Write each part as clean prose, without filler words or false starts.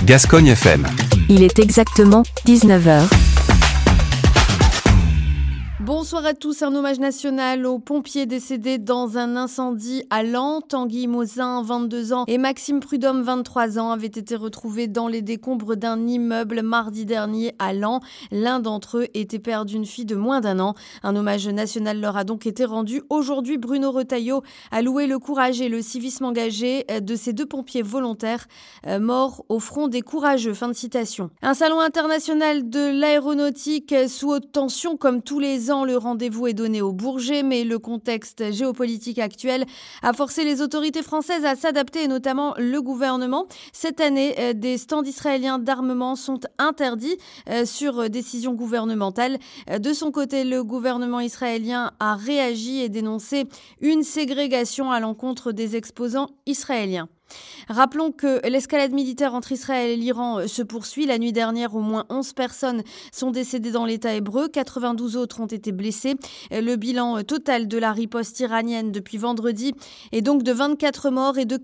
Gascogne FM. Il est exactement 19h. Bonsoir à tous, un hommage national aux pompiers décédés dans un incendie à Laon. Tanguy Mozin, 22 ans, et Maxime Prudhomme, 23 ans, avaient été retrouvés dans les décombres d'un immeuble mardi dernier à Laon. L'un d'entre eux était père d'une fille de moins d'1 an. Un hommage national leur a donc été rendu. Aujourd'hui, Bruno Retailleau a loué le courage et le civisme engagé de ces 2 pompiers volontaires morts au front des courageux. Fin de citation. Un salon international de l'aéronautique sous haute tension comme tous les ans. Le rendez-vous est donné au Bourget, mais le contexte géopolitique actuel a forcé les autorités françaises à s'adapter, et notamment le gouvernement. Cette année, des stands israéliens d'armement sont interdits sur décision gouvernementale. De son côté, le gouvernement israélien a réagi et dénoncé une ségrégation à l'encontre des exposants israéliens. Rappelons que l'escalade militaire entre Israël et l'Iran se poursuit. La nuit dernière, au moins 11 personnes sont décédées dans l'État hébreu. 92 autres ont été blessées. Le bilan total de la riposte iranienne depuis vendredi est donc de 24 morts et de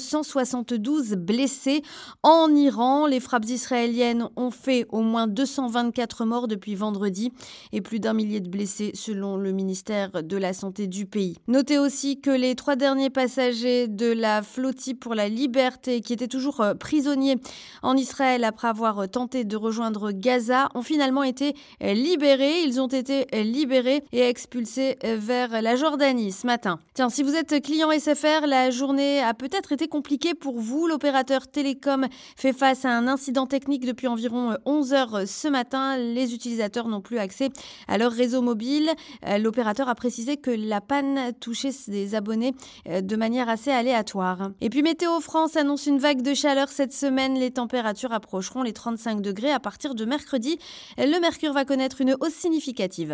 472 blessés. En Iran, les frappes israéliennes ont fait au moins 224 morts depuis vendredi et plus d'1 millier de blessés selon le ministère de la Santé du pays. Notez aussi que les 3 derniers passagers de la flottille pour la liberté, qui étaient toujours prisonniers en Israël après avoir tenté de rejoindre Gaza, ont finalement été libérés. Ils ont été libérés et expulsés vers la Jordanie ce matin. Tiens, si vous êtes client SFR, la journée a peut-être été compliquée pour vous. L'opérateur Télécom fait face à un incident technique depuis environ 11 heures ce matin. Les utilisateurs n'ont plus accès à leur réseau mobile. L'opérateur a précisé que la panne touchait ses abonnés de manière assez aléatoire. Et puis Météo France annonce une vague de chaleur cette semaine. Les températures approcheront les 35 degrés à partir de mercredi. Le mercure va connaître une hausse significative.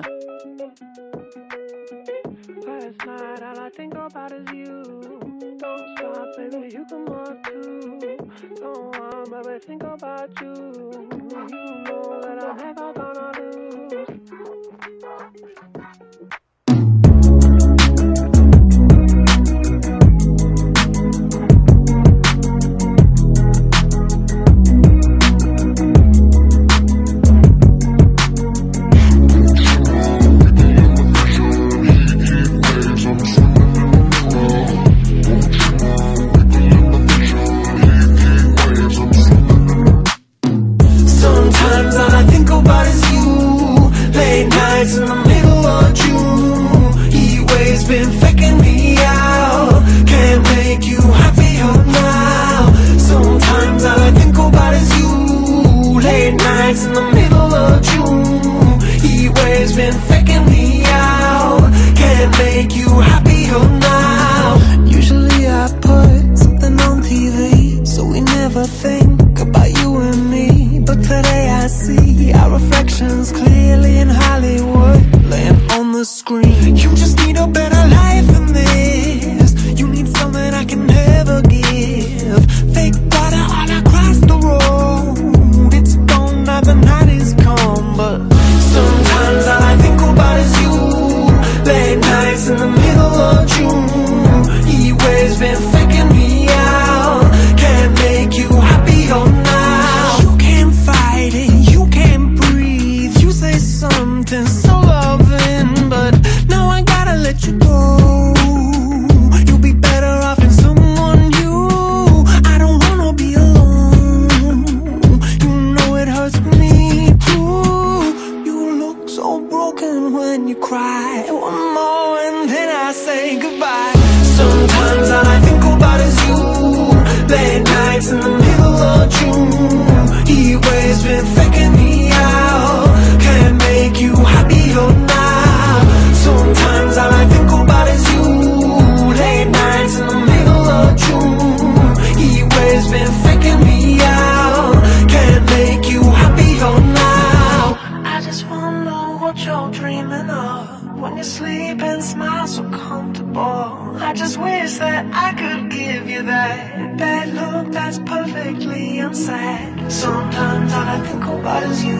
Sometimes all I think about is you.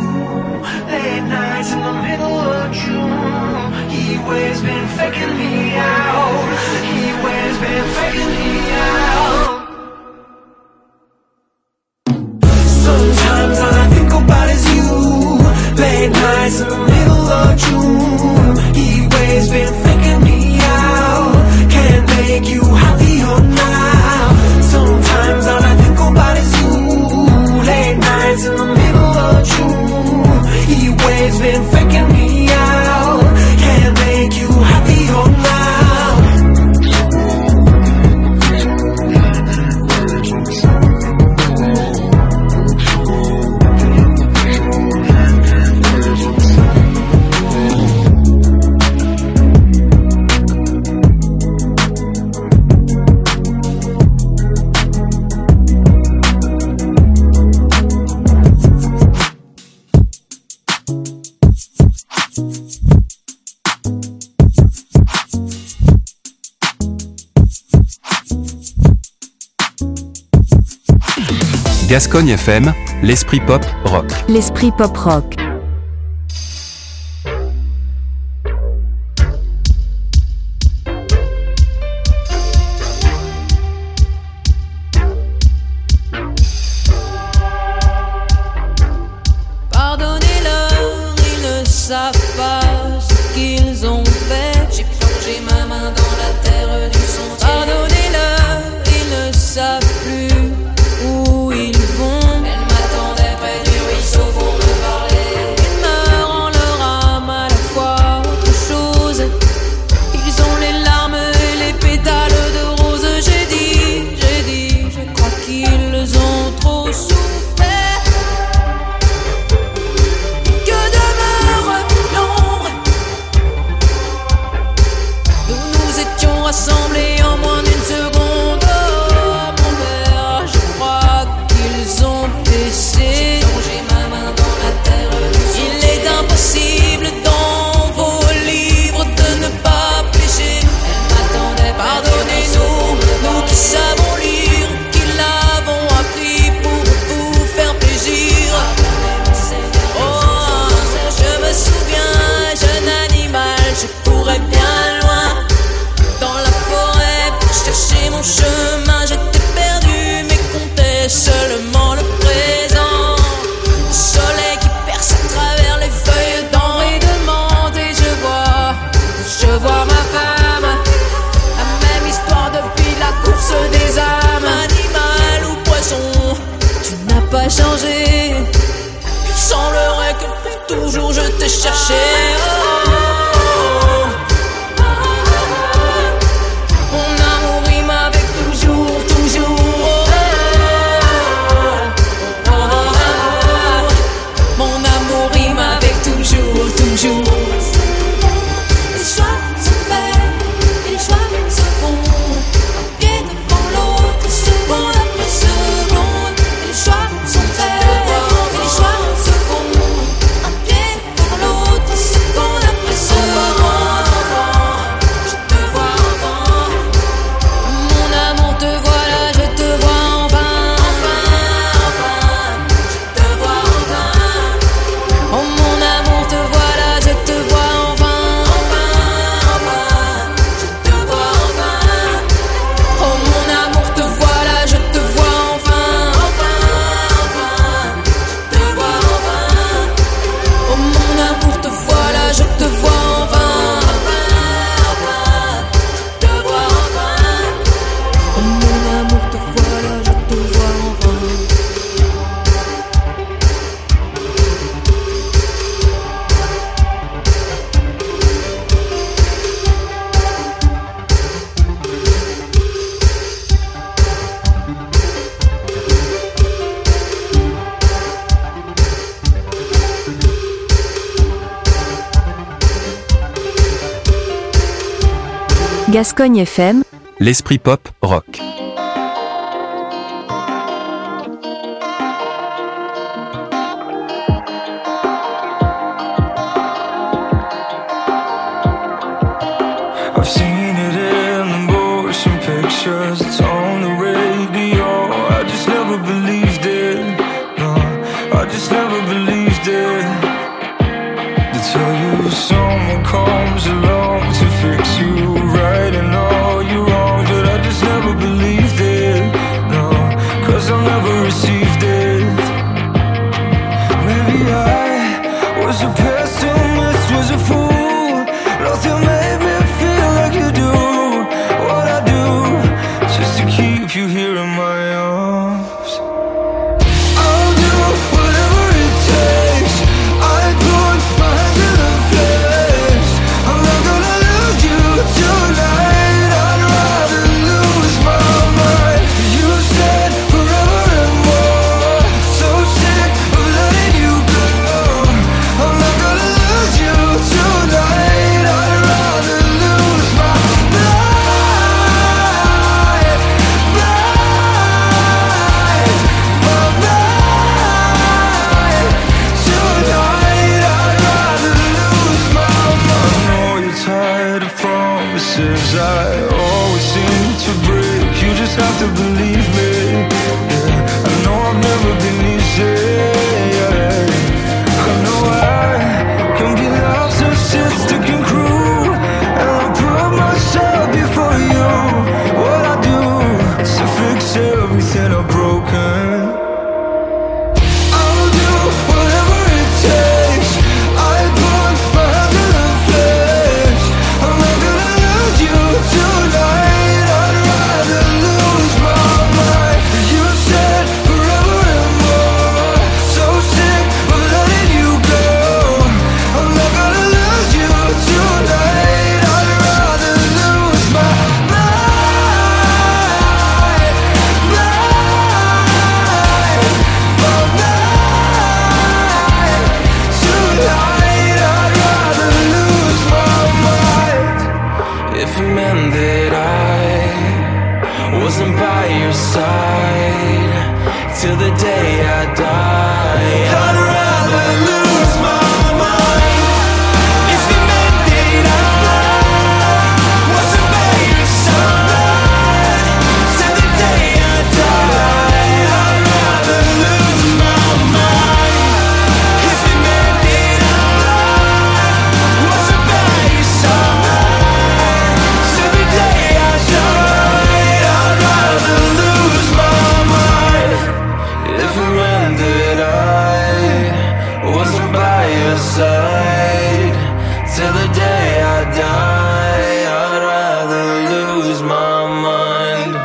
Late nights in the middle of June. Heat waves been faking me out. Heat waves been faking me out. Gascogne FM, l'esprit pop rock. L'esprit pop rock. Pardonnez-leur, ils ne savent pas ce qu'ils ont fait. J'ai plongé ma main dans la terre du sentier. Pardonnez-leur, ils ne savent plus où ils vont. Elle m'attendait près du ruisseau pour me parler. Ils meurent en leur âme à la fois autre chose. Ils ont les larmes et les pétales de rose. J'ai dit, je crois qu'ils ont trop souffert. Que demeure l'ombre? Nous étions rassemblés en moins d'une seconde. Oh mon père, je crois qu'ils ont péché. J'ai plongé ma main dans la terre du sentier. Il est impossible dans vos livres de ne pas pécher. Elle m'attendait, pardonnez-nous, nous qui savons lire, qui l'avons appris pour vous faire plaisir. Oh, je me souviens, jeune animal, je courais bien loin dans la forêt pour chercher mon chemin. J'étais perdu mais comptais seulement le présent. Le soleil qui perce à travers les feuilles d'en et de menthe. Et je vois ma femme, la même histoire depuis la course des âmes. Animal ou poisson, tu n'as pas changé. Il semblerait que pour toujours je t'ai cherché. Mon amour rime avec toujours, toujours. Mon amour rime avec toujours, toujours. Les choix se faits et les choix se font. Un pied devant l'autre, seconde après seconde. Et les choix sont faits et les choix se font. Un pied devant l'autre, seconde après seconde. Je te vois enfin. Mon amour, te voilà, je te vois enfin. Enfin, je te vois enfin. Oh mon amour, te voilà, je te vois enfin. Enfin, je te vois enfin. Oh mon amour, te voilà, je te vois enfin. Enfin, je te vois enfin. Oh mon amour, te voilà, je te vois enfin. Je te vois enfin. Oh mon amour, te voilà, je te vois enfin. Gascogne FM, L'esprit pop rock. I've seen it in the motion pictures, it's on the radio. I just never believed it. No, I just never believed it. They tell you someone comes along to fix you right and all your wrongs, but I just never believed it. No, 'cause I've never received it. Maybe I was a pessimist, was a fool. Nothing made me feel like you do what I do, just to keep you here in my arms. I'll do whatever it takes. I put my hands in the flames. I'm not gonna lose you tonight. I'd rather lose my mind. You said forever and more. So sick of letting you go. I'm not gonna lose you tonight. I'd rather lose my mind. My mind. Tonight I'd rather lose my mind. I know you're tired of promises I always seem to break. You just have to believe me. Yeah, I know I've never been easy. I know I can be narcissistic and cruel, and I put myself before you. What I do is to fix everything I've broken. I'll do whatever it takes. I put my hands in the flesh. I'm not gonna lose you tonight. I'd rather lose my mind. You said forever and more. So sick of letting you go. I'm not gonna lose you tonight. I'd rather lose my if it meant that I wasn't by your side till the day I die, I'd rather lose my mind. If it meant that I wasn't by your side till the day I die, I'd rather lose my mind. If it meant that I wasn't by your side till the day I die, I'd rather lose my mind. If it meant that I wasn't by your side till the day I die, I'd rather lose my mind.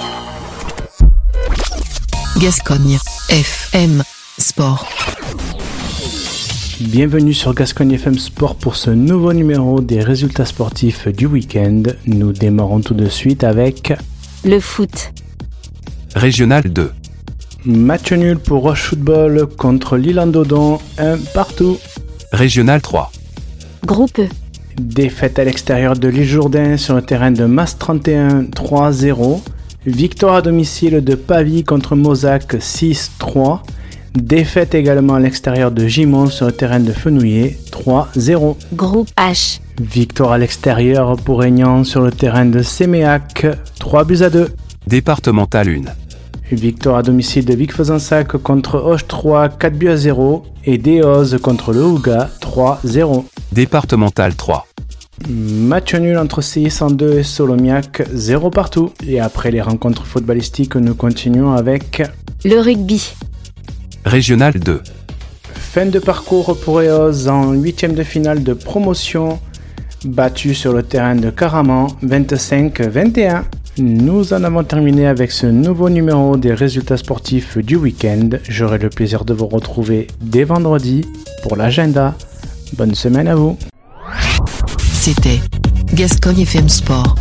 Gascogne FM Sport. Bienvenue sur Gascogne FM Sport pour ce nouveau numéro des résultats sportifs du week-end. Nous démarrons tout de suite avec le foot. Régional 2. match nul pour Roche Football contre L'Isle-en-Dodon, 1 partout. Régional 3. Groupe E. Défaite à l'extérieur de l'Île Jourdain sur le terrain de Mas 31, 3-0. Victoire à domicile de Pavie contre Mozac, 6-3. Défaite également à l'extérieur de Gimont sur le terrain de Fenouillet, 3-0. Groupe H. Victoire à l'extérieur pour Aignan sur le terrain de Séméac, 3-2. Départemental 1. Victoire à domicile de Vic-Fezensac contre Auch 3, 4-0. Et Déoz contre le Houga, 3-0. Départemental 3. Match nul entre CI102 et Solomiac, 0 partout. Et après les rencontres footballistiques, nous continuons avec le rugby. Régional 2. Fin de parcours pour Eoz en 8e de finale de promotion, battu sur le terrain de Caraman, 25-21. Nous en avons terminé avec ce nouveau numéro des résultats sportifs du week-end. J'aurai le plaisir de vous retrouver dès vendredi pour l'agenda. Bonne semaine à vous. C'était Gascogne FM Sport.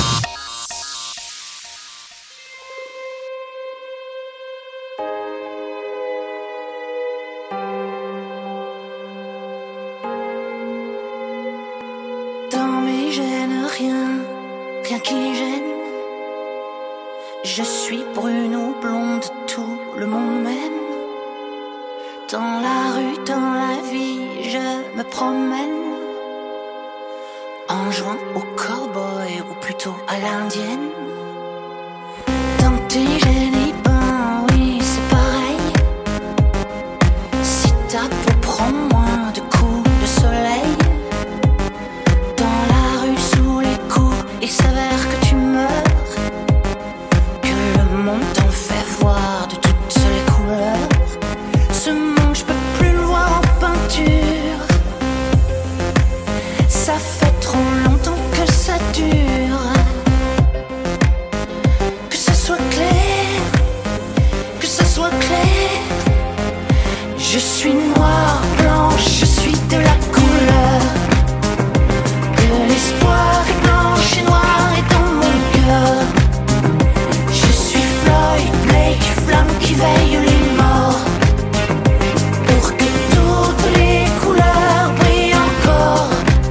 Dans mes gènes, rien qui gêne. Je suis brune ou blonde, tout le monde m'aime. Dans la rue, dans la vie, je me promène. En jouant au cowboy ou plutôt à l'indienne. Dans tes gènes, et ben oui, c'est pareil. Si ta peau prend moins de coups de soleil. Dans la rue, sous les coups, il s'avère que tu meurs. Que le monde t'en fait voir de toutes les couleurs. Ce monde, je peux plus le voir en peinture. Ça fait trop longtemps que ça dure. Que ça soit clair, que ça soit clair. Je suis noire, blanche, je suis de la couleur. De l'espoir est blanche et noire est dans mon cœur. Je suis Floyd, Blake, flamme qui veille les morts. Pour que toutes les couleurs brillent encore.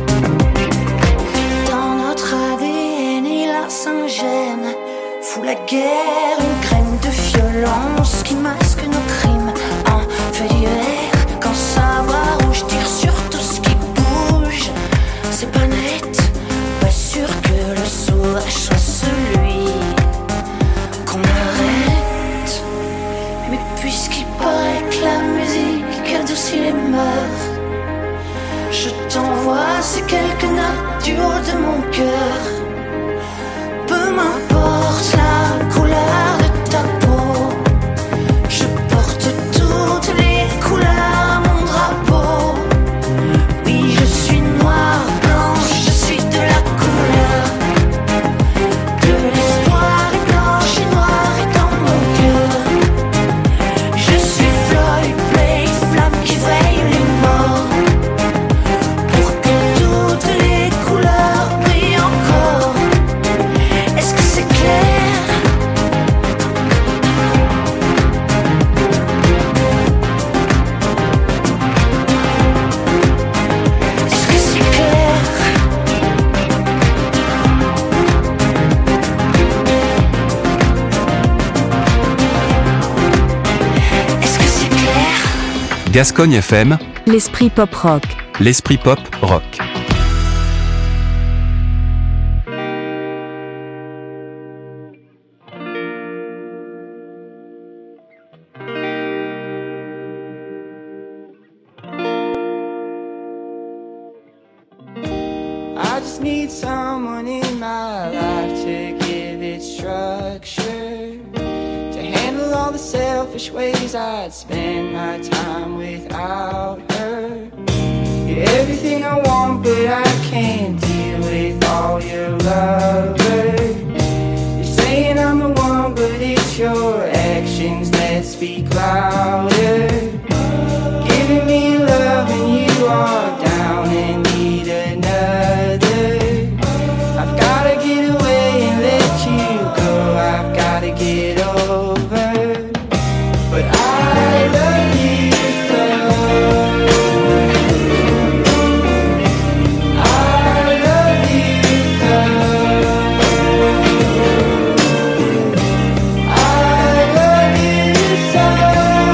Dans notre ADN et la Saint-Gène fout la guerre, une graine de violence qui masque nos crimes en fait divers. Quand ça va rouge, tire sur tout ce qui bouge. C'est pas net, pas sûr que le sauvage soit celui qu'on arrête. Mais puis qu'il est mort. Je t'envoie ces quelques notes du haut de mon cœur. Peu m'importe la couleur de ta peau, je porte toutes les couleurs, mon drapeau. Oui, je suis noire, blanche, je suis de la couleur de l'espoir, et blanche et noire est dans mon cœur. Je suis Floyd Place, flamme qui veille les morts, pour que toutes les couleurs brillent encore. Est-ce que c'est clair? Est-ce que c'est clair? Est-ce que c'est clair? Gascogne FM, L'esprit pop rock. l'esprit pop rock. I just need someone in my life to give it structure, to handle all the selfish ways I'd spend my time without her. You're everything I want, but I can't deal with all your lovers. You're saying I'm the one, but it's your actions that speak louder. Giving me love and you are down and need another. I've gotta get away and let you go, I've gotta get over. But I love you so. I love you so. I love you so.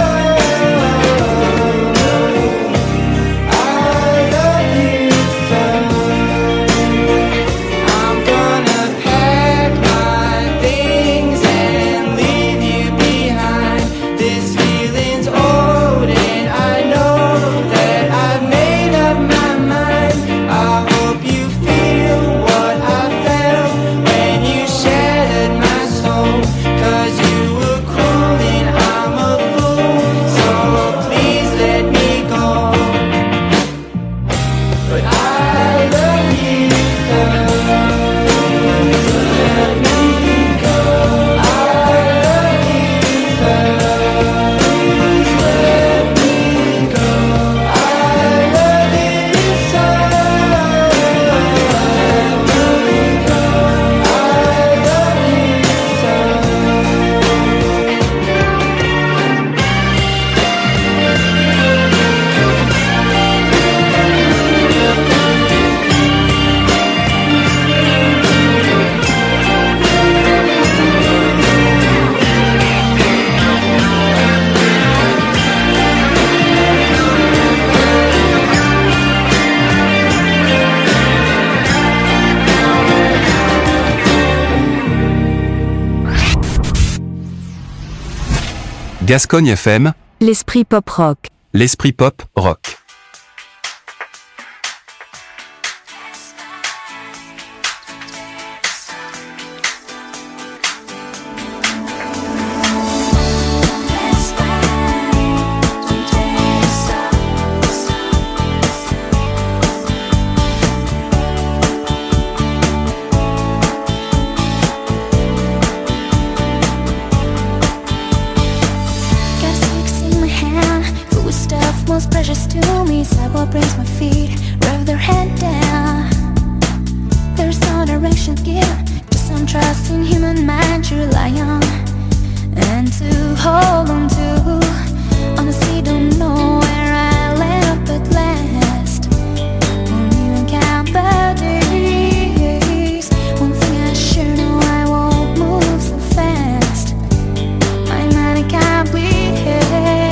Gascogne FM, L'esprit pop rock. l'esprit pop rock. Precious to me, sidewalk brings my feet, rev their head down. There's no direction given, just some trust in human mind to rely on and to hold on to. Honestly, don't know where I'll end up at last. Won't even count the days. One thing I sure know, I won't move so fast. My mind can't be held.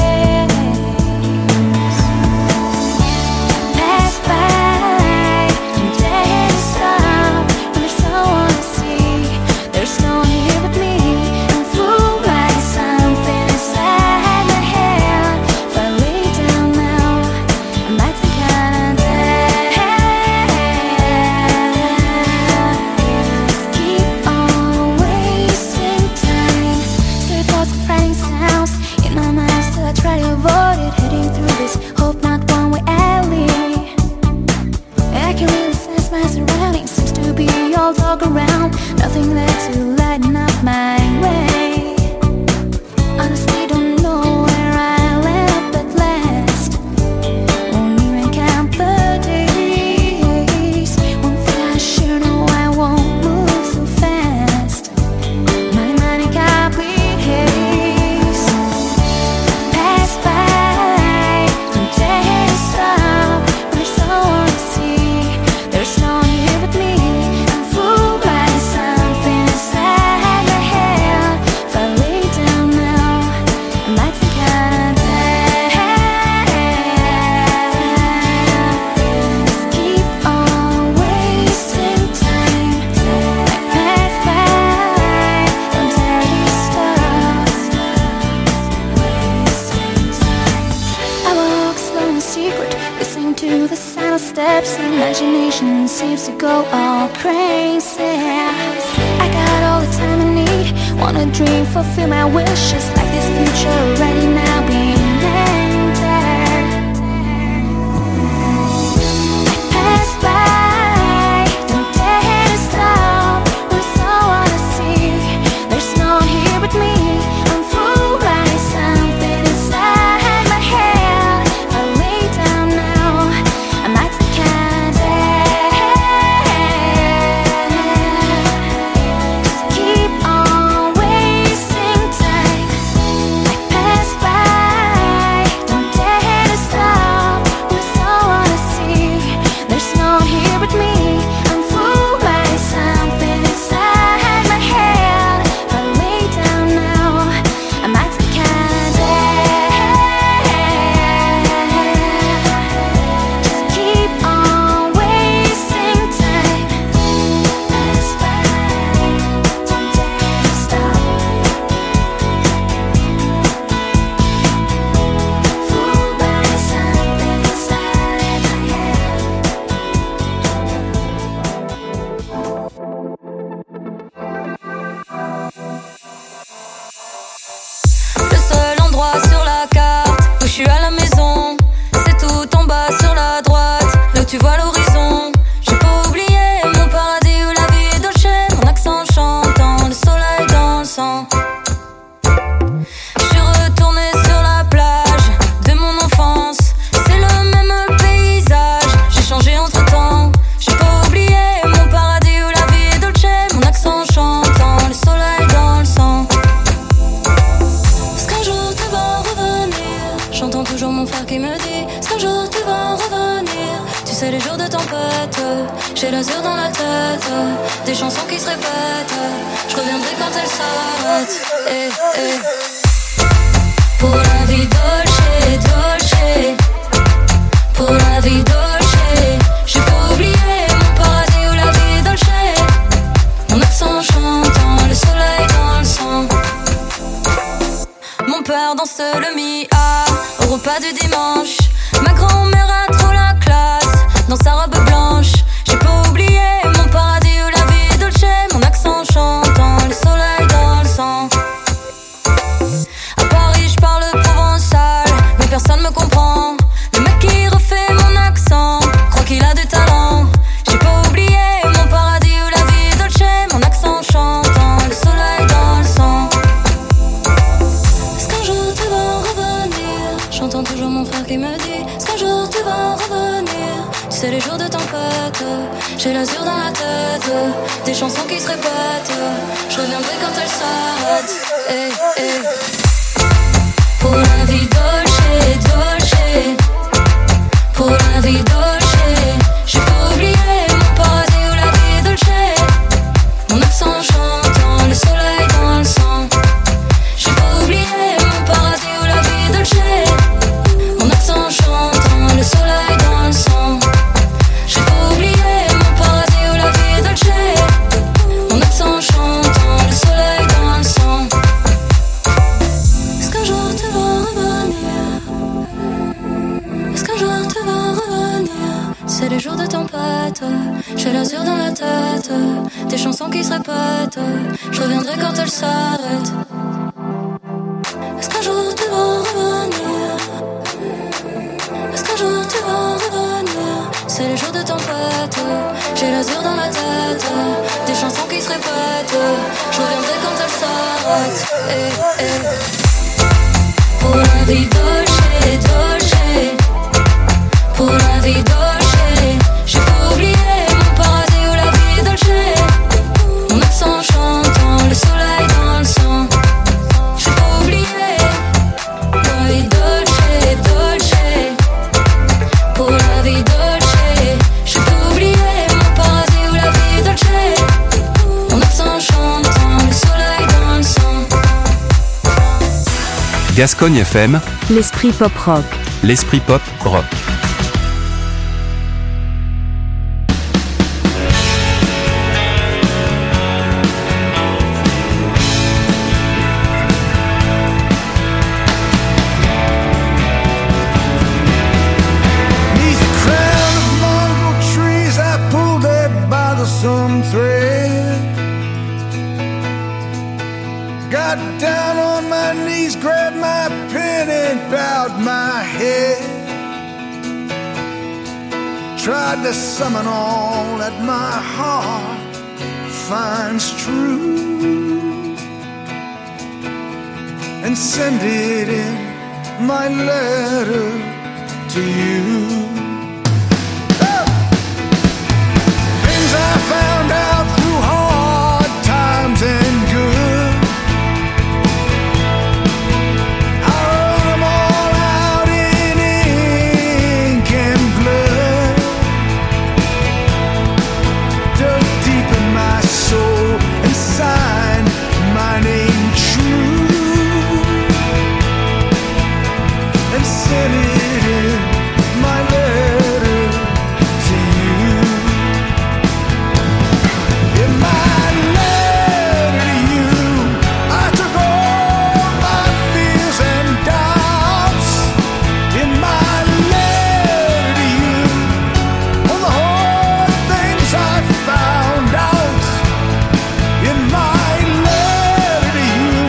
There's no one here but me. steps, imagination seems to go all crazy. I got all the time I need, wanna dream, fulfill my wishes, like this future already now being entered. I pass by, don't dare to stop, that's all I wanna see. There's no one here but me, I'm fooled by something inside my head. I lay down now, I might can't just keep on wasting time. I pass by, don't dare to stop, that's all I wanna see. There's no one here but me, I'm fooled by something inside my head. If I lay down now, I might can't just keep on wasting time. Pass by, don't dare to stop. Fooled by something inside my head. Le seul endroit sur la carte où je suis à la maison, c'est tout en bas sur la droite, là où tu vois l'horizon. J'ai pas oublié mon paradis où la vie est dolce, mon accent chantant, le soleil dans le sang. Je suis retournée sur la plage de mon enfance, c'est le même paysage, j'ai changé entre temps. J'ai pas oublié mon paradis où la vie est dolce, mon accent chantant, le soleil dans le sang. Est-ce qu'un jour tu vas revenir? J'entends toujours mon frère qui me dit, est-ce qu'un jour tu vas revenir? Tu sais les jours de tempête, j'ai l'azur dans la tête, des chansons qui se répètent, je reviendrai quand elles s'arrêtent. Pour la vie dolce, dolce, pour la vie dolce, j'ai pas oublié mon paradis où la vie est dolce, mon accent chantant, le soleil dans le sang. Mon père danse le mi-a au repas du dimanche. Ma grand-mère a trop la classe dans sa robe blanche. J'ai pas oublié mon paradis où la vie est dolce, mon accent chantant, le soleil dans le sang. À Paris je parle provençal, mais personne me comprend. Le mec qui refait mon accent croit qu'il a du talent. J'ai pas oublié mon paradis où la vie est dolce, mon accent chantant, le soleil dans le sang. Est-ce qu'un jour tu vas revenir? J'entends toujours mon frère qui me dit, est-ce qu'un jour tu vas revenir? Tu sais les jours de tempête, j'ai l'azur dans la tête, des chansons qui se répètent, je reviendrai quand elles s'arrêtent. Pour la vie dolce, dolce, pour la vie dolce, j'ai pas oublié mon paradis où la vie est dolce, mon accent chantant, le soleil dans le sang. J'ai pas oublié mon paradis où la vie est dolce, mon accent chantant, le soleil dans le sang. J'ai pas oublié mon paradis où la vie est dolce, mon accent chantant, le soleil dans le sang. Est-ce qu'un jour tu vas revenir? Est-ce qu'un jour tu vas revenir? C'est les jours de tempête, j'ai l'azur dans la tête, des chansons qui se répètent, je reviendrai quand elles s'arrêtent. Est-ce qu'un jour tu vas revenir? Est-ce qu'un jour tu vas revenir? C'est les jours de tempête, j'ai l'azur dans la tête, des chansons qui se répètent, je reviendrai quand elles s'arrêtent. Pour la vie dolce, dolce, pour la vie dolce, j'ai pas oublié mon paradis où la vie est dolce, mon accent chantant, le soleil dans le sang. J'ai pas oublié la vie dolce, dolce, pour la vie dolce, j'ai pas oublié mon paradis où la vie est dolce, mon accent chantant, le soleil dans le sang. Gascogne FM, L'esprit pop rock. l'esprit pop rock. Neath a crown of mongrel Got down on my knees, grabbed my pen and bowed my head. Tried to summon all that my heart finds true and send it in my letter to you. Things I found out through hard times and good, I wrote them all out in ink and blood, dug deep in my soul and signed my name true and sent it in my letter to you. In my letter to you, I took all my fears and doubts. In my letter to you, all the hard things I found out. In my letter to you,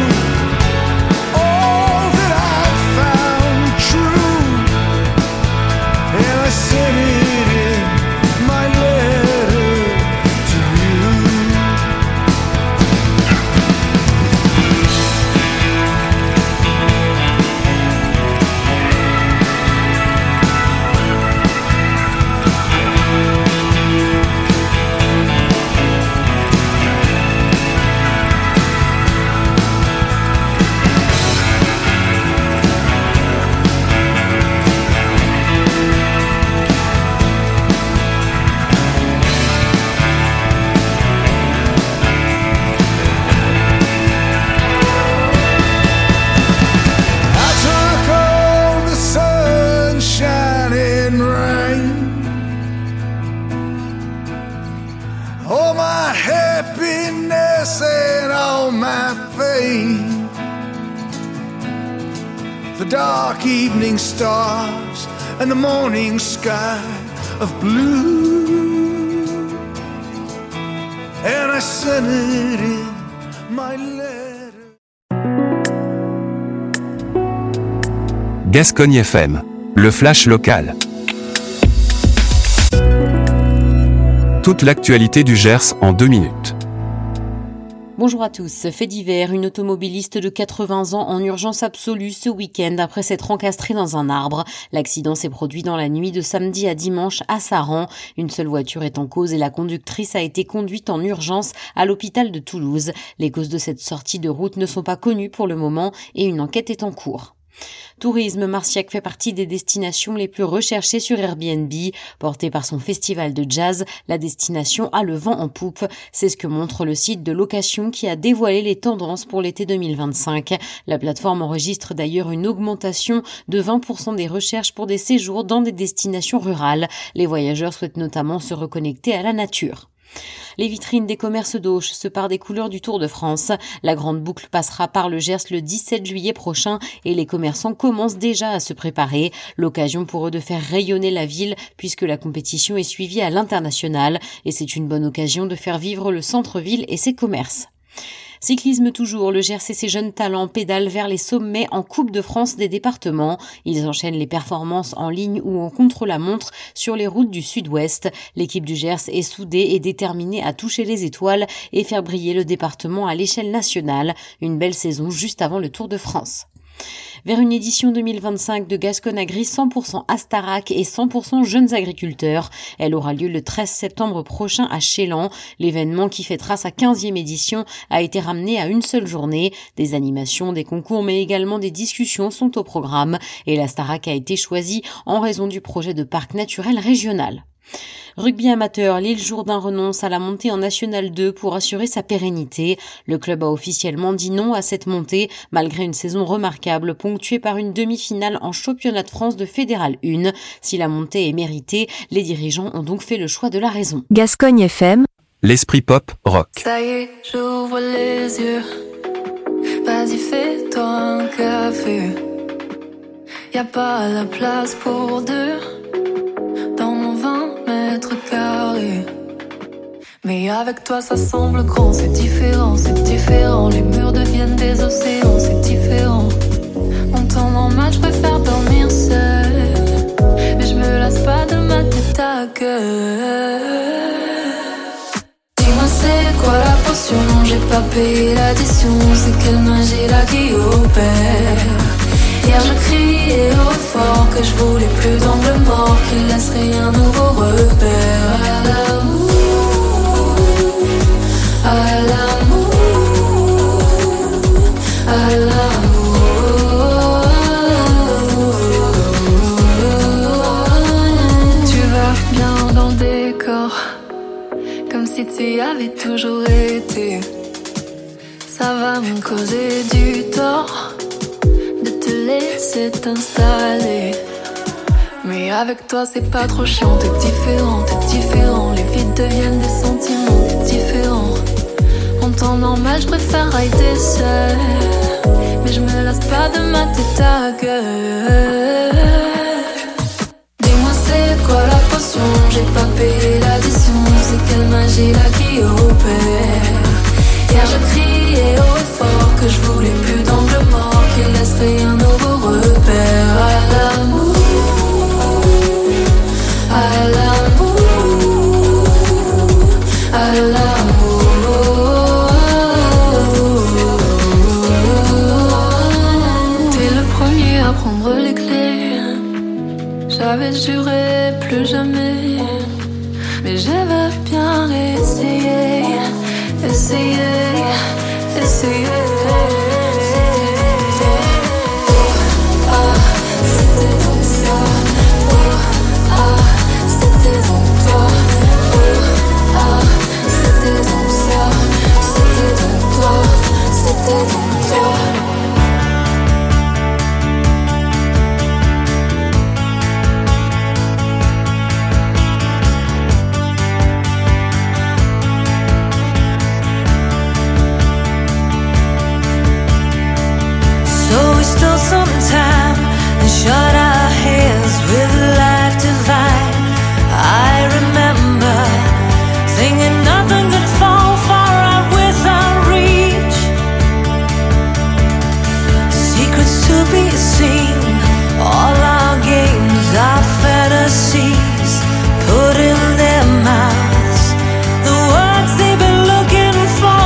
all that I found true, and I sent it in my letter to you. I took all the sunshine and rain, all my happiness and all my pain, the dark evening stars and the morning sky of blue, and I sent it in my letter. Gascogne FM. Le flash local. Toute l'actualité du Gers en 2 minutes. Bonjour à tous. Fait divers, une automobiliste de 80 ans en urgence absolue ce week-end après s'être encastrée dans un arbre. L'accident s'est produit dans la nuit de samedi à dimanche à Saran. Une seule voiture est en cause et la conductrice a été conduite en urgence à l'hôpital de Toulouse. Les causes de cette sortie de route ne sont pas connues pour le moment et une enquête est en cours. Tourisme, Marciac fait partie des destinations les plus recherchées sur Airbnb. Portée par son festival de jazz, la destination a le vent en poupe. C'est ce que montre le site de location qui a dévoilé les tendances pour l'été 2025. La plateforme enregistre d'ailleurs une augmentation de 20% des recherches pour des séjours dans des destinations rurales. Les voyageurs souhaitent notamment se reconnecter à la nature. Les vitrines des commerces d'Auch se parent des couleurs du Tour de France. La grande boucle passera par le Gers le 17 juillet prochain et les commerçants commencent déjà à se préparer. L'occasion pour eux de faire rayonner la ville puisque la compétition est suivie à l'international et c'est une bonne occasion de faire vivre le centre-ville et ses commerces. Cyclisme toujours, le Gers et ses jeunes talents pédalent vers les sommets en Coupe de France des départements. Ils enchaînent les performances en ligne ou en contre-la-montre sur les routes du sud-ouest. L'équipe du Gers est soudée et déterminée à toucher les étoiles et faire briller le département à l'échelle nationale. Une belle saison juste avant le Tour de France. Vers une édition 2025 de Gascogne Agri 100% Astarac et 100% jeunes agriculteurs. Elle aura lieu le 13 septembre prochain à Chélan. L'événement qui fêtera sa 15e édition a été ramené à une seule journée. Des animations, des concours mais également des discussions sont au programme et l'Astarac a été choisi en raison du projet de parc naturel régional. Rugby amateur, l'Île Jourdain renonce à la montée en National 2 pour assurer sa pérennité. Le club a officiellement dit non à cette montée, malgré une saison remarquable ponctuée par une demi-finale en championnat de France de Fédéral 1. Si la montée est méritée, les dirigeants ont donc fait le choix de la raison. Gascogne FM. L'esprit pop rock. Ça y est, j'ouvre les yeux. Vas-y, fais-toi un café. Y'a pas la place pour deux dans mon 20 mètres carrés. Mais avec toi ça semble grand, c'est différent, les murs deviennent des océans, c'est différent. En temps normal, je préfère dormir seul, mais je me lasse pas de ma tête à gueule. Dis-moi c'est quoi la potion, j'ai pas payé l'addition, c'est quelle magie là qui opère. Hier je criais au fort que je voulais plus d'angle mort, qu'il laisserait un nouveau repère. À l'amour, à l'amour, à l'amour. Tu vas bien dans le décor, comme si tu y avais toujours été. Ça va me causer du tort de te laisser t'installer. Mais avec toi c'est pas trop chiant, t'es différent. Les vides deviennent des sentiments, t'es différent. En temps normal je préfère rider seul, mais je me lasse pas de ma tête à gueule. Dis-moi c'est quoi la potion, j'ai pas payé l'addition, c'est quelle magie là qui opère. Hier je criais haut et fort que je voulais plus d'angle mort, qu'il laisserait un nouveau repère. À l'amour, à l'amour, à l'amour. T'es le premier à prendre les clés, j'avais juré plus jamais, mais j'avais bien essayé. Essayer. Oh, ah, c'était donc ça. Oh, ah, c'était donc toi. Oh, ah, c'était donc ça. C'était donc toi. C'était donc toi. So we stole some time and shut our heads with life divine. I remember thinking nothing could fall far out without reach. Secrets to be seen, all our games, our fantasies, put in their mouths the words they've been looking for.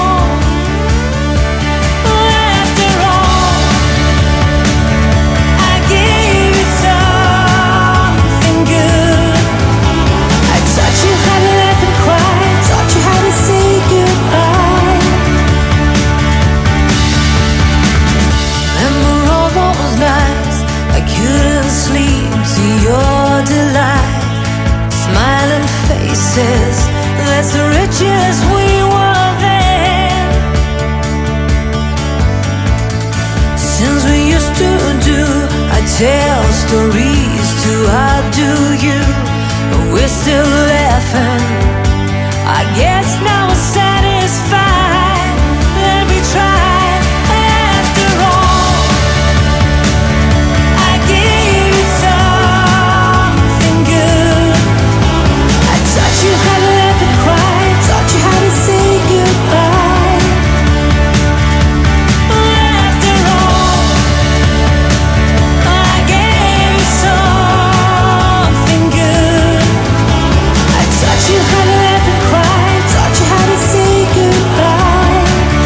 Smiling faces, that's the richest we were then. Since we used to do, I tell stories to outdo you, but we're still laughing. I guess now we're satisfied. Let me try. After all, I gave you something good. I taught you how to laugh and cry, taught you how to say goodbye. After all, I gave you something good. I taught you how to laugh and cry, taught you how to say goodbye.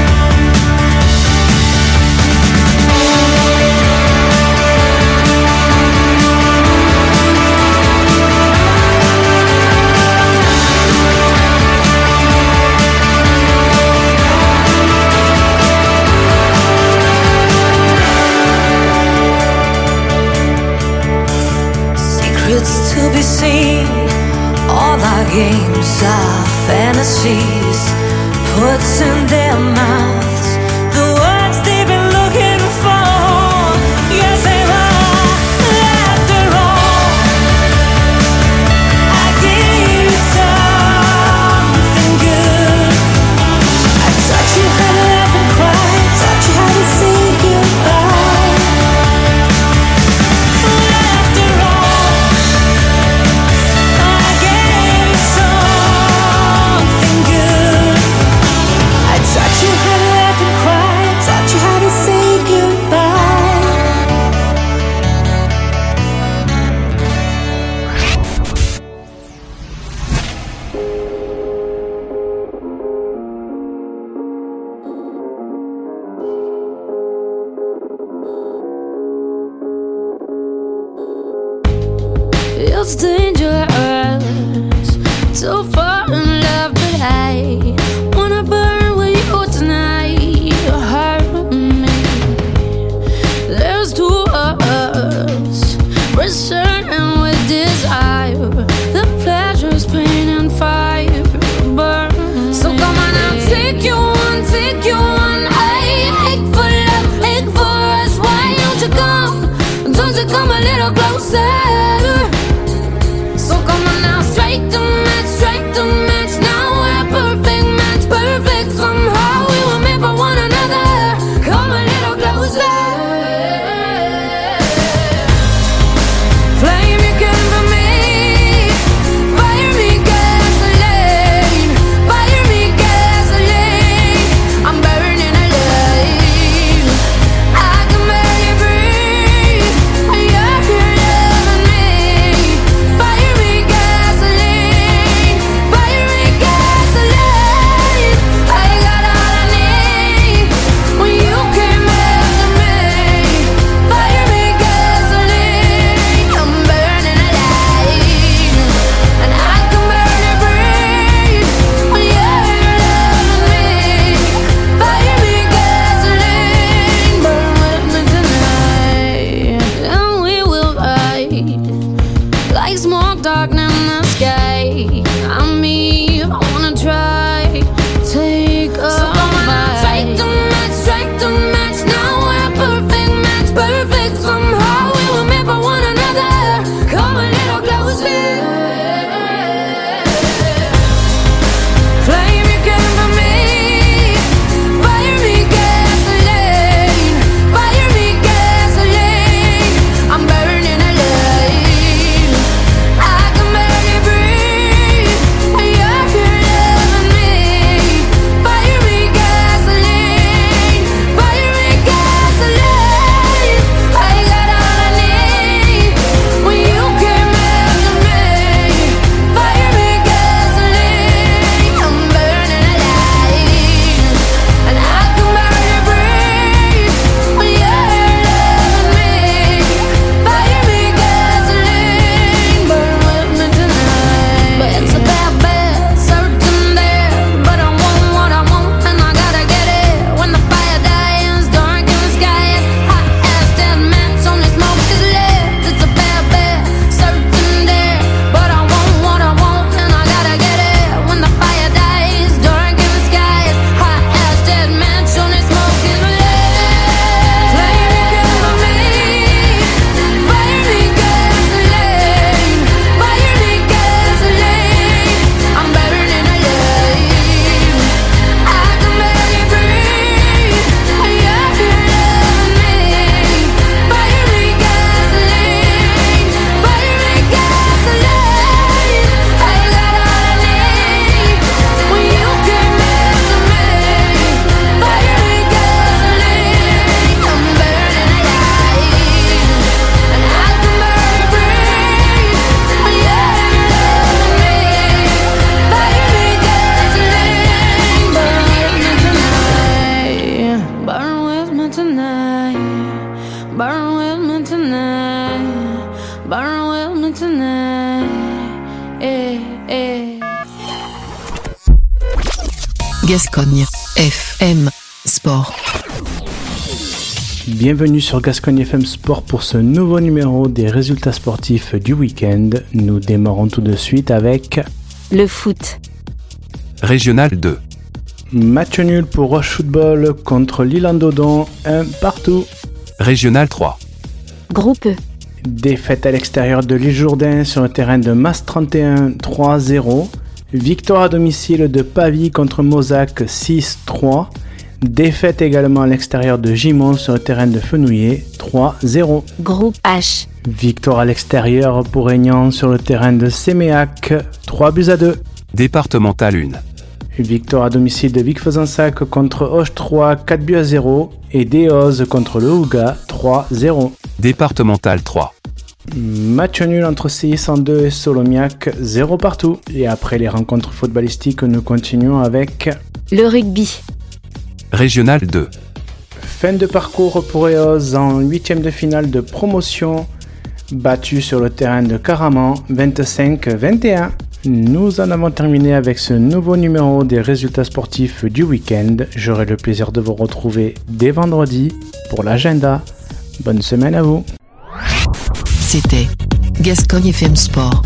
Secrets to be seen, all our games, our fantasies, puts in their mouths the words they've been looking for. Yes, they are. After all, I gave you something good. I taught you how to laugh and cry, taught you how to say goodbye. After all, I gave you something feels dangerous. So far in love, but I wanna burn with you tonight. You hurt me. There's two of us, returning with desire. The pleasure's pain and fire burn. So come on now, take you one, take you one. I ache for love, ache for us. Why don't you come? Don't you come a little closer? So come on now, strike the match. Now we're perfect match, perfect somehow. We were meant for one another. Come a little closer. Flame you came for me. Fire me gasoline. Fire me gasoline. I'm burning alive. I can barely breathe when you're here loving me. Fire me gasoline. Fire me gasoline. I got all I need when you came after me. Fire me gasoline. I'm burning alive, and I can barely breathe when you're here loving me. Fire me gasoline. Burn with me tonight, and we will ride like smoke dark in the sky. I mean, I wanna try, take a bite. Strike the match. Now we're perfect match, perfect somehow. We were meant for one another. Come a little closer. Flame you came for me. Fire me gasoline. Fire me gasoline. I'm burning alive. I can barely breathe when you're here loving me. Fire me gasoline. Fire me gasoline. I got all I need when you came after me. Fire me gasoline. I'm burning alive, and I can barely breathe when you're here loving me. Fire me gasoline. Burn with me tonight. But it's a bad, certain there. But I want what I want, and I gotta get it. When the fire dies, dark in the sky is hot as dead match, only smoke is left. It's a bad, certain there. But I want what I want, and I gotta get it. When the fire dies, dark in the sky is hot as dead match, only smoke is left. Flame you came for me. Fire me gasoline. Fire me gasoline. I'm burning alive. I can barely breathe when you're here loving me. Fire me gasoline. Fire me gasoline. I got all I need when you came after me. Fire me gasoline. I'm burning alive, and I can barely breathe when you're here loving me. Fire me gasoline. Burn with me tonight. Burn with me tonight. Burn with me tonight. Gascogne FM Sport. Bienvenue sur Gascogne FM Sport pour ce nouveau numéro des résultats sportifs du week-end. Nous démarrons tout de suite avec Le foot. Régional 2. match nul pour Roche Football contre L'Isle-en-Dodon, 1 partout. Régional 3. Groupe E. Défaite à l'extérieur de l'Île Jourdain sur le terrain de Mas 31, 3-0. Victoire à domicile de Pavie contre Mozac, 6-3. Défaite également à l'extérieur de Gimont sur le terrain de Fenouillet, 3-0. Groupe H. Victoire à l'extérieur pour Aignan sur le terrain de Séméac, 3-2. Départemental 1. Victoire à domicile de Vic-Fezensac contre Auch 3, 4-0. Et Déoz contre le Houga, 3-0. Départemental 3. Match nul entre CI102 et Solomiac, 0 partout. Et après les rencontres footballistiques, nous continuons avec le rugby. Régional 2. Fin de parcours pour EOS en 8e de finale de promotion. battu sur le terrain de Caraman 25-21. Nous en avons terminé avec ce nouveau numéro des résultats sportifs du week-end. J'aurai le plaisir de vous retrouver dès vendredi pour l'agenda. Bonne semaine à vous. C'était Gascogne FM Sport.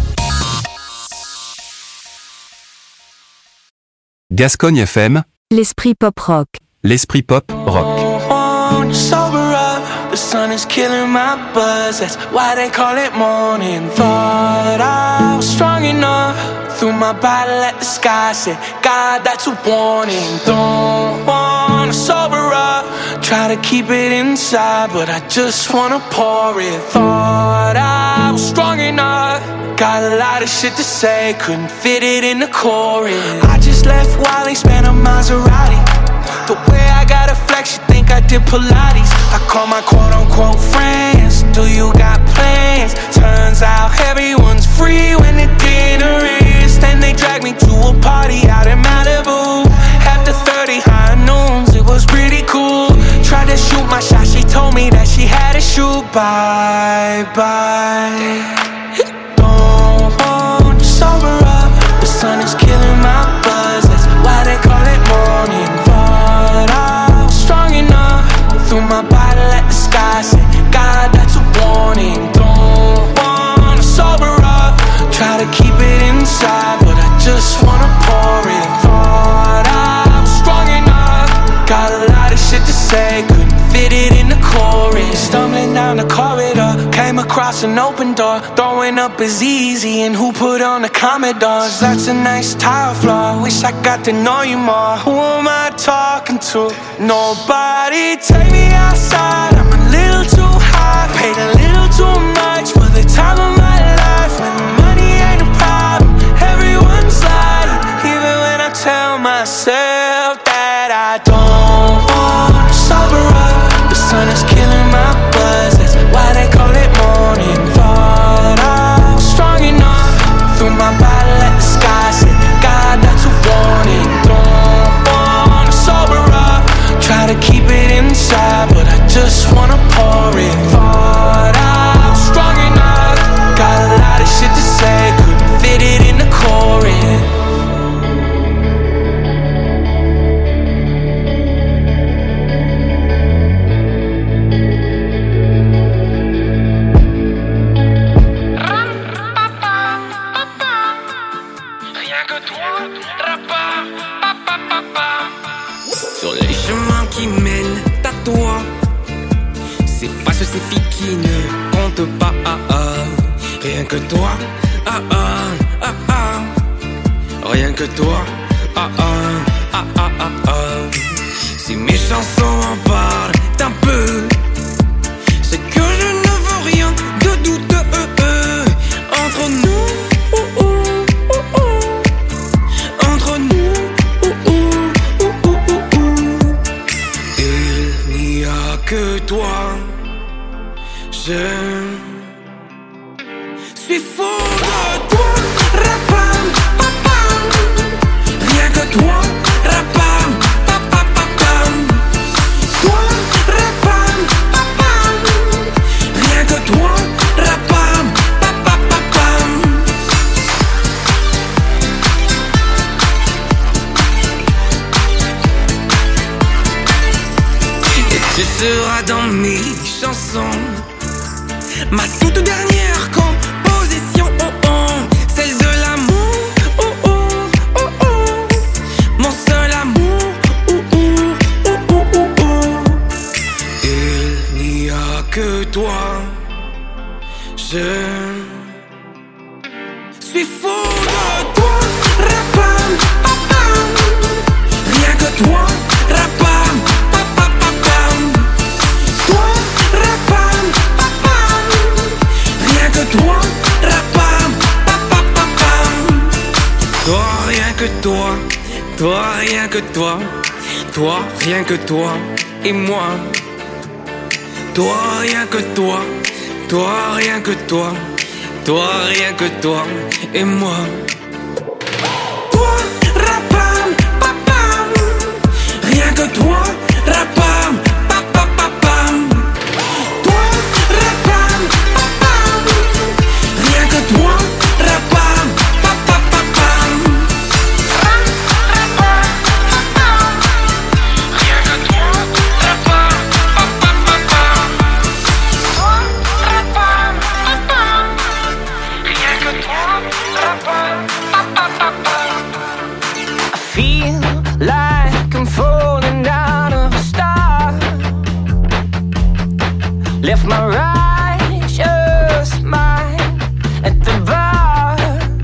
Gascogne FM, L'esprit pop rock. l'esprit pop rock. Sober up, the sun is killing my buzz. That's why they call it morning. Thought I was strong enough. Threw my bottle at the sky. Said, God, that's a warning. Don't wanna sober up. Try to keep it inside, but I just wanna pour it. Thought I was strong enough. Got a lot of shit to say, couldn't fit it in the chorus. I just left Wally, spent a Maserati. The way I got a flex, you think I did Pilates. I call my quote-unquote friends. Do you got plans? Turns out everyone's free when the dinner is. Then they drag me to a party out in Malibu. After 30 high noons, it was pretty cool. Tried to shoot my shot, she told me that she had to shoot. Bye-bye. Don't want to sober up. The sun is killing my buzz. That's why they call it morning. Threw my bottle at the sky, said, God, that's a warning. Don't wanna sober up. Try to keep it inside, but I just wanna pour it. Thought I was strong enough. Got a lot of shit to say, couldn't fit it in the chorus. Stumbling down the corridor, came across an open door. Throwing up is easy, and who put on the Commodores? That's a nice tile floor, wish I got to know you more. Who am I talking to? Nobody. Take me outside, I'm a little too high. Paid a little too much for the time of my life. When money ain't a problem, everyone's lying. Even when I tell myself that I don't want to sober up. The sun is killing my buzz, that's why they call it morning. Thought I was strong enough. Threw my bottle at the sky, said, God, that's a warning. Don't wanna sober up. Try to keep it inside, but I just wanna pour it. Thought I was strong enough. Got a lot of shit to say, couldn't fit it in the chorus. Sur les chemins qui mènent à toi, s'effacent ces filles qui ne comptent pas. Rien que toi, rien que toi, Si mes chansons en parlent un peu, c'est que je ne veux rien de douteux entre nous. Entre nous, il n'y a que toi. Je suis fou de toi. Rapam, papam. Rien que toi. Rapam, papam. Toi, rapam, papam. Rien que toi. Rapam, papam. Et tu seras dans mes chansons, ma toute dernière composition, celle de l'amour, mon seul amour, Il n'y a que toi. Je suis fou de toi. Rapam, papam. Rien que toi. Rapam, papam. Toi, rapam, papam. Rien que toi. Rapam, papam. Toi, rien que toi. Toi, rien que toi. Toi, rien que toi. Et moi. Toi, rien que toi. Toi, rien que toi. Toi, rien que toi. Et moi. Toi, rapam, papam. Rien que toi. Rapam, papam. Toi, rapam, papam. Left my righteous mind at the bar.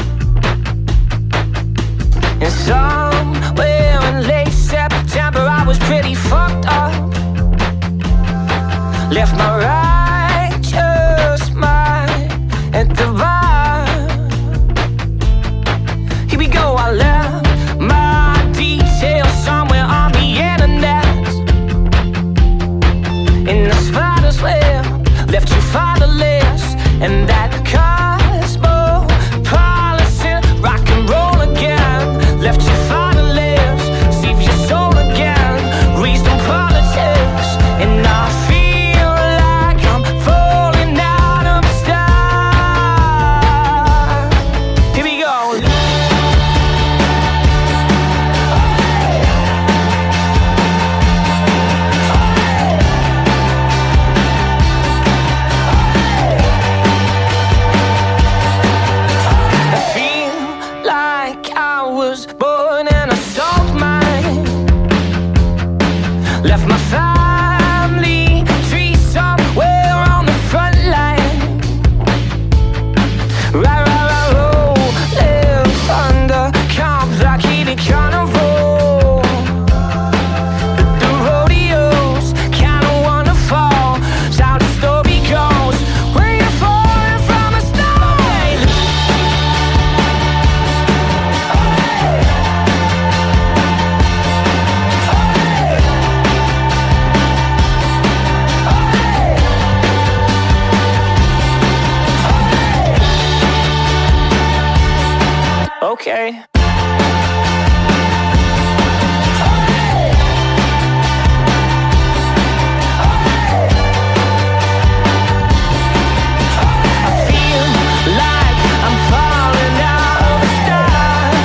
And somewhere in late September I was pretty fucked up. Left my righteous mind at the bar. Here we go, I left my details somewhere on the internet. In the spider's web, left you fatherless. And that cosmopolitan rock and roll again, left you fatherless. Save your soul again, raised on politics. And I feel like I'm falling out of style. Here we go. I feel like I was born in a salt mine. Left my family tree somewhere on the front line. Right, roll, live under complicated carnival. The rodeos kinda wanna fall. That's how the story goes. When you're falling from a stone. Okay. Feel like I'm falling out of style.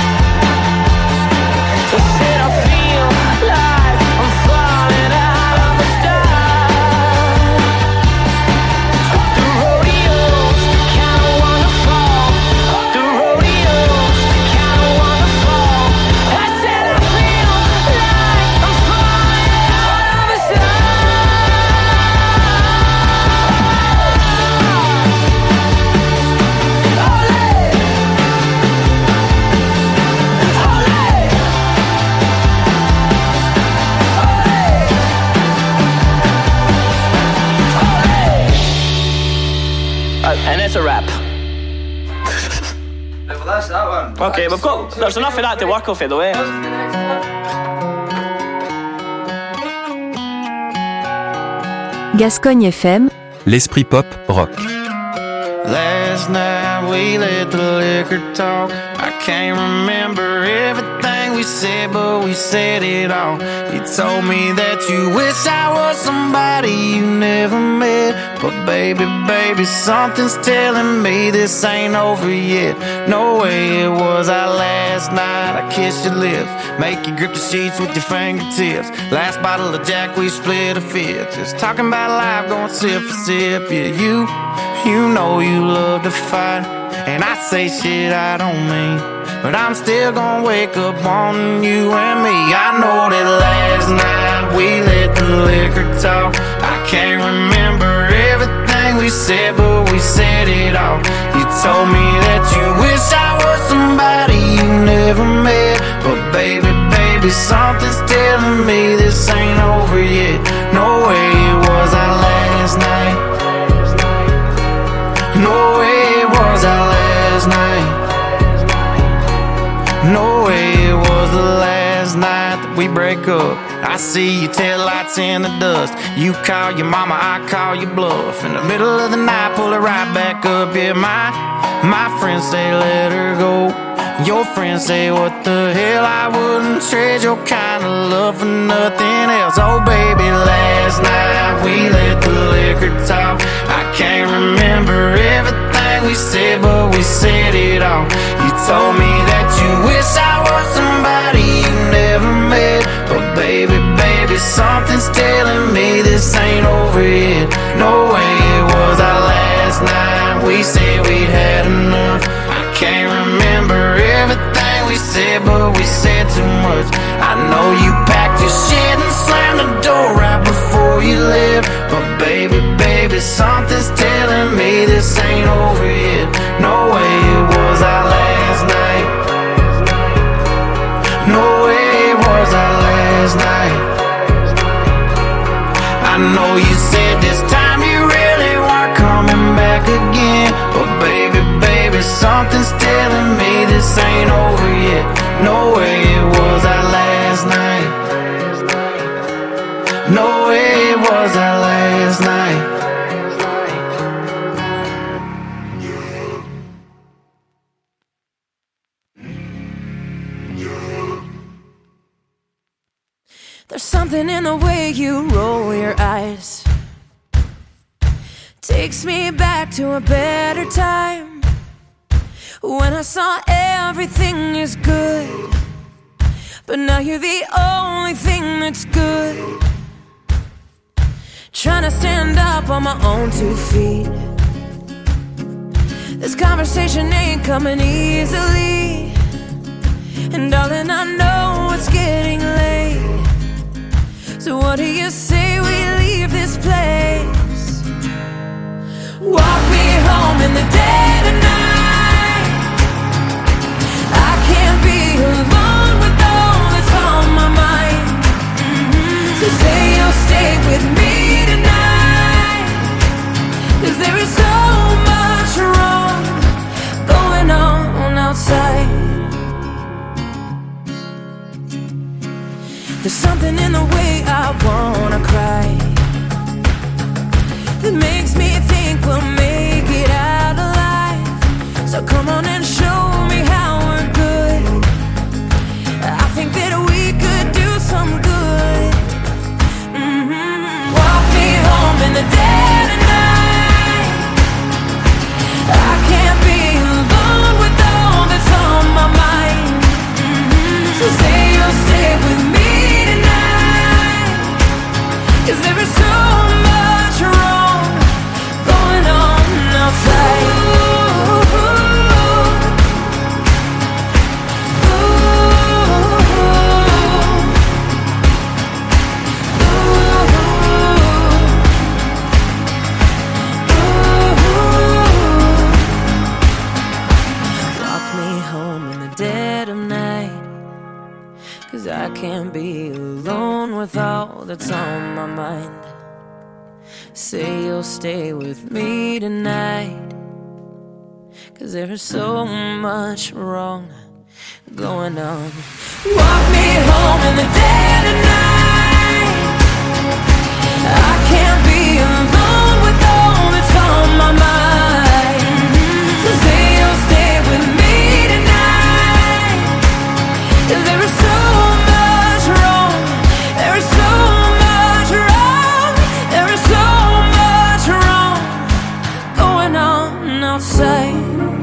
I said I feel like I'm falling out of style. The rodeos kinda wanna fall. The rodeos kinda wanna fall. I said I feel like I'm falling out of style. And it's a wrap. Well, that's that one. Okay, there's enough of that to work off it, though, eh? Gascogne FM, L'esprit pop rock. Last night we let the liquor talk. I can't remember everything we said, but we said it all. You told me that you wish I was somebody you never met. But baby, something's telling me this ain't over yet. No way it was our last night. I kissed your lips, make you grip the sheets with your fingertips. Last bottle of Jack, we split a fifth. Just talking about life, going sip for sip. Yeah, you know you love to fight, and I say shit I don't mean, but I'm still gonna wake up wanting you and me. I know that last night we let the liquor talk. I can't remember everything we said, but we said it all. You told me that you wish I was somebody you never met. But baby, something's telling me this ain't over yet. No way it was our last night. No way it was our last night. No way it was the last night that we break up. I see your taillights in the dust. You call your mama, I call your bluff. In the middle of the night, pull it right back up. Yeah, my friends say let her go. Your friends say what the hell, I wouldn't trade your kind of love for nothing else. Oh baby, last night we let the liquor talk. I can't remember everything we said, but we said it all. You told me that you wish I was somebody you never met. But baby, something's telling me this ain't over yet. No way it was our last night. We said we'd had enough. I can't remember everything we said, but we said too much. I know you packed your shit and slammed the door right before you left. But baby, know you said this time you really weren't coming back again. But baby, baby, something's telling me this ain't over yet. No way it was our last night. No way it was our last night. There's something in the way you roll your eyes, takes me back to a better time, when I saw everything is good, but now you're the only thing that's good. Trying to stand up on my own 2 feet. This conversation ain't coming easily, and darling, I know it's getting late. So what do you say we leave this place? Walk me home in the dead of night. I can't be alone with all that's on my mind. So say you'll stay with me tonight, 'cause there is so much wrong going on outside. There's something in the way I wanna cry that makes me think we'll make it out alive. So come on and show me how we're good. I think that we could do some good. Walk me home in the dead of night. I can't be alone with all that's on my mind. So say you'll stay with me, 'cause there is so much wrong going on outside. Walk me home in the dead of night, 'cause I can't be alone with all that's on my mind. Say you'll stay with me tonight, 'cause there is so much wrong going on. Walk me home in the dead of night. I can't be alone with all that's on my mind. So say you'll stay with me tonight, 'cause there is so much wrong. There is so much wrong. There is so much wrong going on outside.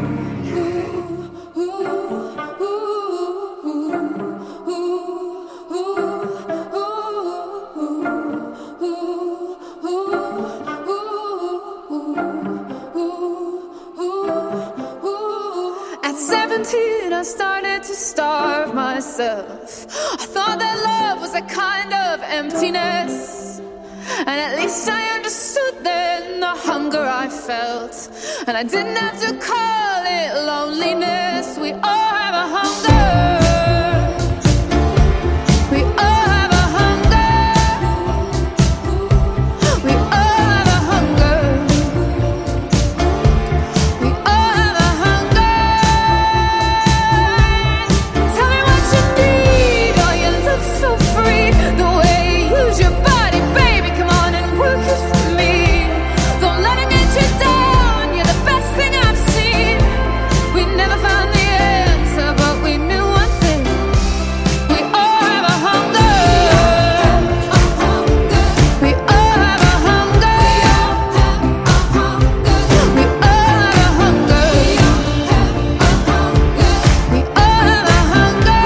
At 17, I started to starve myself. I thought that love was a kind of emptiness, and at least I understood then the hunger I felt, and I didn't have to call it loneliness. We all have a hunger. We all have a hunger. We all have a hunger. We all have a hunger. Tell me what you need. Oh, you look so free. The way you use your body, baby. Come on and work it for me. Don't let it get you down. You're the best thing I've seen. We never found the answer, but we knew one thing. We all have a hunger. We all have a hunger. We all have a hunger. We all have a hunger.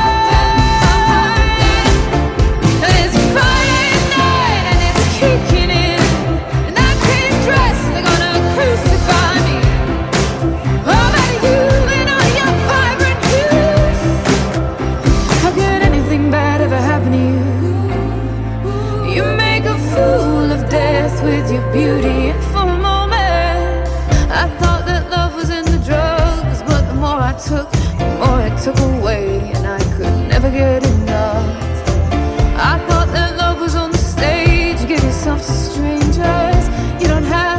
And it's Friday night and it's kicking in, and I can't dress. They're gonna crucify me. Oh, but you and all your vibrant youth. How could anything bad ever happen to you? You make a fool of death with your beauty, and for a moment I thought that love was in the drugs, but the more I took, the more it took away, and I could never get enough. I thought that love was on the stage, give yourself to strangers. You don't have